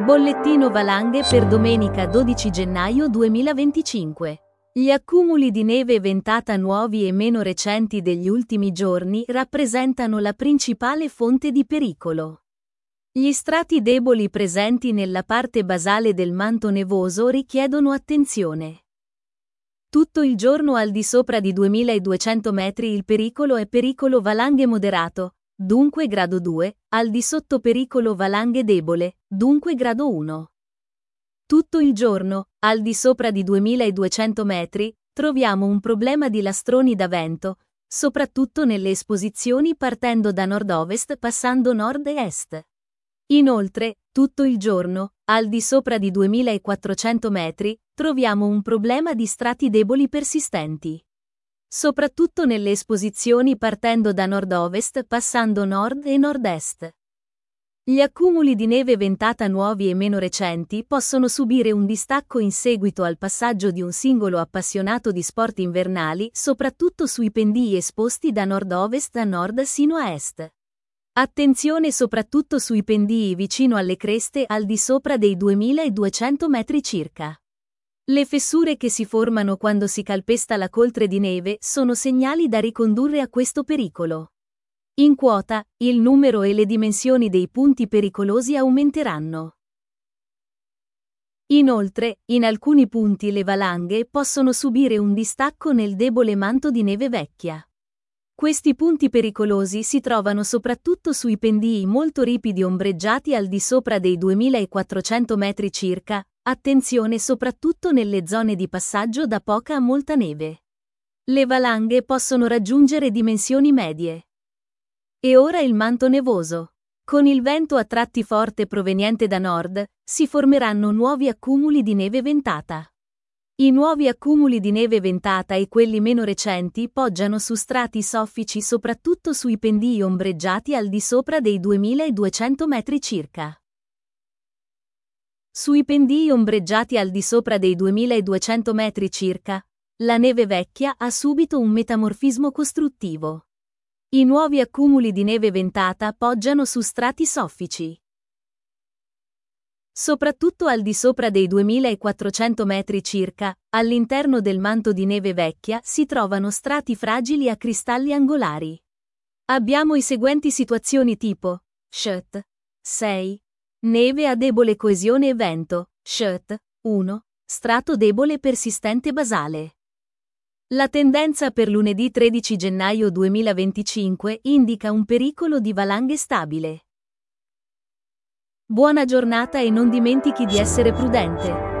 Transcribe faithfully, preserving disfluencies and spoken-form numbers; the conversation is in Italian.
Bollettino valanghe per domenica dodici gennaio duemilaventicinque. Gli accumuli di neve e ventata nuovi e meno recenti degli ultimi giorni rappresentano la principale fonte di pericolo. Gli strati deboli presenti nella parte basale del manto nevoso richiedono attenzione. Tutto il giorno al di sopra di duemiladuecento metri il pericolo è pericolo valanghe moderato, dunque grado due, al di sotto pericolo valanghe debole, dunque grado uno. Tutto il giorno, al di sopra di duemiladuecento metri, troviamo un problema di lastroni da vento, soprattutto nelle esposizioni partendo da nord-ovest passando nord e est. Inoltre, tutto il giorno, al di sopra di duemilaquattrocento metri, troviamo un problema di strati deboli persistenti. Soprattutto nelle esposizioni partendo da nord-ovest passando nord e nord-est. Gli accumuli di neve ventata nuovi e meno recenti possono subire un distacco in seguito al passaggio di un singolo appassionato di sport invernali, soprattutto sui pendii esposti da nord-ovest a nord sino a est. Attenzione soprattutto sui pendii vicino alle creste al di sopra dei duemiladuecento metri circa. Le fessure che si formano quando si calpesta la coltre di neve sono segnali da ricondurre a questo pericolo. In quota, il numero e le dimensioni dei punti pericolosi aumenteranno. Inoltre, in alcuni punti le valanghe possono subire un distacco nel debole manto di neve vecchia. Questi punti pericolosi si trovano soprattutto sui pendii molto ripidi ombreggiati al di sopra dei duemilaquattrocento metri circa, attenzione soprattutto nelle zone di passaggio da poca a molta neve. Le valanghe possono raggiungere dimensioni medie. E ora il manto nevoso. Con il vento a tratti forte proveniente da nord, si formeranno nuovi accumuli di neve ventata. I nuovi accumuli di neve ventata e quelli meno recenti poggiano su strati soffici soprattutto sui pendii ombreggiati al di sopra dei duemiladuecento metri circa. Sui pendii ombreggiati al di sopra dei duemiladuecento metri circa, la neve vecchia ha subito un metamorfismo costruttivo. I nuovi accumuli di neve ventata poggiano su strati soffici. Soprattutto al di sopra dei duemilaquattrocento metri circa, all'interno del manto di neve vecchia si trovano strati fragili a cristalli angolari. Abbiamo i seguenti situazioni tipo: S H T sei, neve a debole coesione e vento, S H T uno, strato debole persistente basale. La tendenza per lunedì tredici gennaio duemilaventicinque indica un pericolo di valanghe stabile. Buona giornata e non dimentichi di essere prudente.